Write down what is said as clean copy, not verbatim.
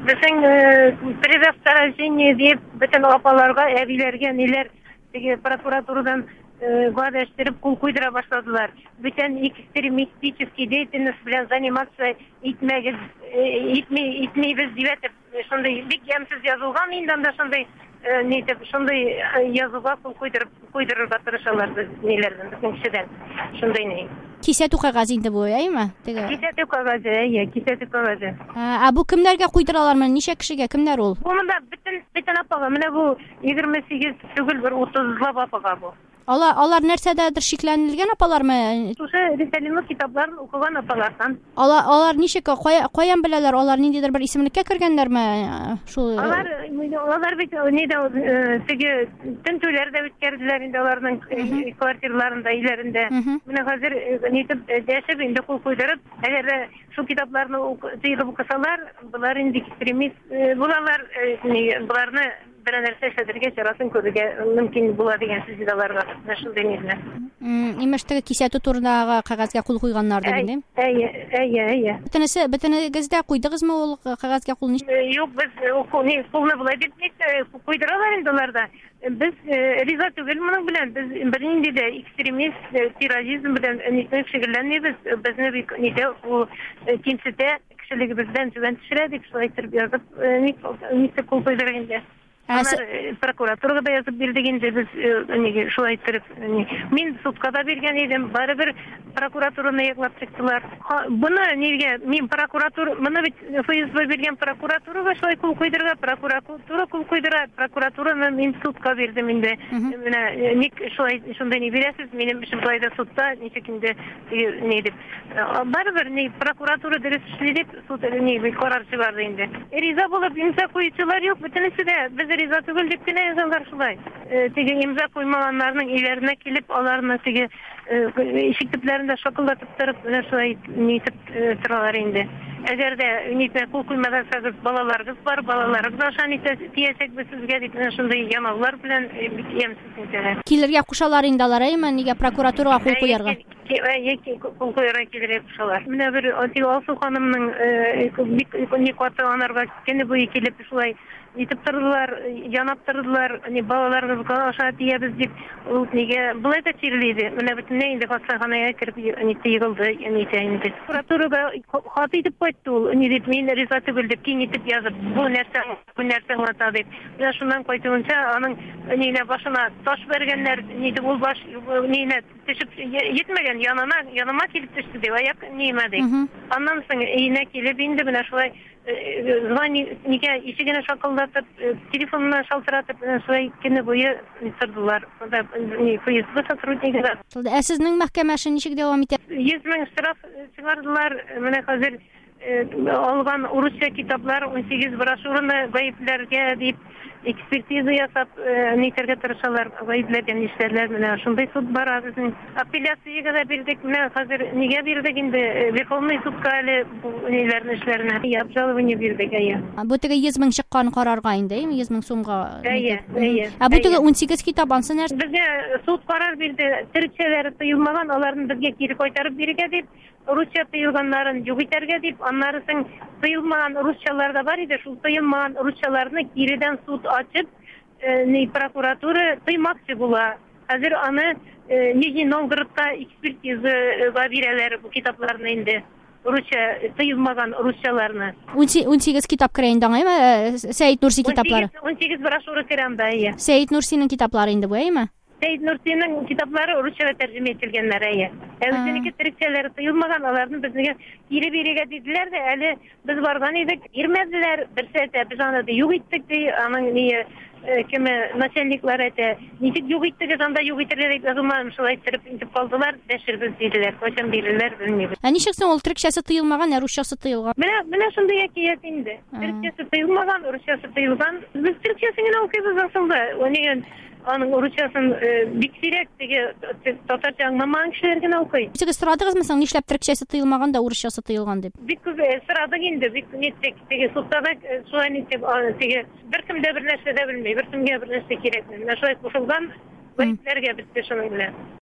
Bizim предосторожение deyip bütün apalarga, evilerge neler prokuraturadan vazgeçtirip kul kuydıra başladılar. Bütün ekstremistik деятельность bilen заниматься itmeyiz diye şunday bik yemsiz yazılgan indan da şunday şunday yazıga kul kuydururga tırışalardı nelerden bizim kişiden şunday ne. Kisatu kagaz indi bu, ayma? Kisatu kagazı, ya kisatu kagazı. Bu kimlerge kuydıralar mı? Neçe kişiге kimler ol? Bunda bütün apaga, mine bu 28 tügül bir 30'lab apaga bu. Alar nersededir şeklenilgen apalar mı? Şuşa Ritalino kitaplarını okugan apalardan. Alar neçe koyan bileler? Alar nindedir bir isimlikке kirgenler mi? Alar bir neyde tüntüleri de bitkerdiler indi alarının kvartirlarında ilerinde. Mine hazır neytip deşip indi kul kuydurup eğer şu kitaplarını tıyılıp okusalar bular indi ekstremist bularını bir nerse şedirge çarasın körüge mümkün buladigan sizdalarga nasıl denizler. İmeşteki kisatu turnaga kagazga kul kuyganlar dedim. Eye. Bitene gazda kuydunuz mu ol kagazga kulni? Yok biz kulna bulay dip kuyduralar indilarda. Biz riza tügel bunun bilen biz birinde de ekstremist terörizm bilen nitlik şekillenmiyoruz. Biz ne bir nite bu kimsete kişiligimizden tüven düşüredik. Şuaytır bir yazıp nite kul kuydurayınca. Prokuratura da yazıp bildiğince biz şulay tırıp min sutkada bilgen edim bari bir prokuraturuna yaklap çıktılar. Bunu neyge min prokuratur bunu fıyız bilgen prokuraturu ve şulay kul kuydurga prokuratura min sutka verdim indi. Nik şulay şunda ne bilesiz benim işim şulayda sutta nişekinde neydi. Bari bir prokuratura deriz işledip sut bir karar çıkardı indi. Riza bulup imza koyucular yok bütünüsü de biz riza tügüldük güne yazanlar şulay. İmza koymalanlarının ilerine gelip alarına işiktiplerinde şakıllatıp tarıp şulay nitip sıralar indi. Eğer de nitip kul koymadan sagıp balalarımız var, balalarımız aşağı nitip diyesek biz sizge deyip şunday yanavlar bilen yemsiz niteler. Kilerge kuşalar indalar ayma nige prokuratura kul koyarga? Kul koyarga kilerge kuşalar. Mine bir Alsu hanımның nikota anarga kendi bu ikilip şulay yitip tırdılar, yanap tırdılar, balalarımız aşağı diyemiz deyip bulay da çiriliydi. Mine bütün ne indi hastahaneye kirip yığıldı. Prokuraturaga hatı edip koydu ol. Men rizatı bildik, keyin etip yazıp bu nersen hata deyip. Ben şundan koyduğunca onun başına taş vergenler ol baş düşüp yetmegen yanıma kelip düştü deyip ayak neyime deyip. Anlamışsın iğne kelip indi mine şulay nige işigine şakıldatıp telefonuna şaltıratıp şulay kene boyu sırdılar. Fıyızlı sotrudnikiler. Sizning mahkemesi nişik devam eder? 100 bin ştraf çıkardılar. Mine hazır algan Rusça kitaplar 18 broşurunu gayiplerge deyip ekspertiza yasap niterge tırışalar gayiplerden işlerler mine şunday sud var bizim apelyasyaya da bildik mine hazır nige bildik indi Verkhovный sudga ali bu nelerin işlerine yapjalıvını bildik aya. Bu tege 100 bin çıkkan kararga indi, 100 bin so'mga. Aya. Bu tege 18 kitap ansın her. Bizge sud karar bildi. Türkçeleri tıyılmagan alarını bizge geri koytarıp birige deyip Rusça tıyılganların yugiterge deyip anlarısın tıyılmagan Rusçalar da var idi. Şu tıyılmagan Rusçalarını geriden sud açıp prokuratura tıymakçı bula. Hazır anı Nijni Novgorod'da ekspertiza verirler bu kitaplarını indi. Rusça tıyılmagan Rusçalarını. 18 kitap kireyindan ayma Seyit Nursi kitapları. 18 broşuru kireyindan ayı. Seyit Nursi'nin kitapları indi bu ayma? Seyit Nursi'nin kitapları Rusça'da tercüme edilgenler ayı. Özüneki Türkçeleri tıyılmagan alarını bizge biri dediler de ali biz bargan edik. Girmediler bir sete biz anada yok ettik de anın niye kime naçellikler ete niçin yok ettik anda yok ettiler yazılmadım şulay tırıp intip kaldılar deşirbiz dediler. Koçam bilirler bilmiyoruz. Nişeksen ol Türkçesi tıyılmagan Rusçası tıyılgan? Mene şunda yakiyet indi. Türkçesi tıyılmagan Rusçası tıyılgan. Biz Türkçesini okuyuz aslında. Onun Rusçasını biksirek Tatarca anlamayan kişilerine okuyun. Siz sıradınız mı sen işlep Türkçesi tıyılmagan da Rusçası tıyılgan deyip? Bir sırada indi. Bir nettek suttada şu an bir kimde bir nesle de bilmeyi, bir kimde bir nesle gerekmiyor. Şöyle koşuldan Gayiplerge bitti şunun bile.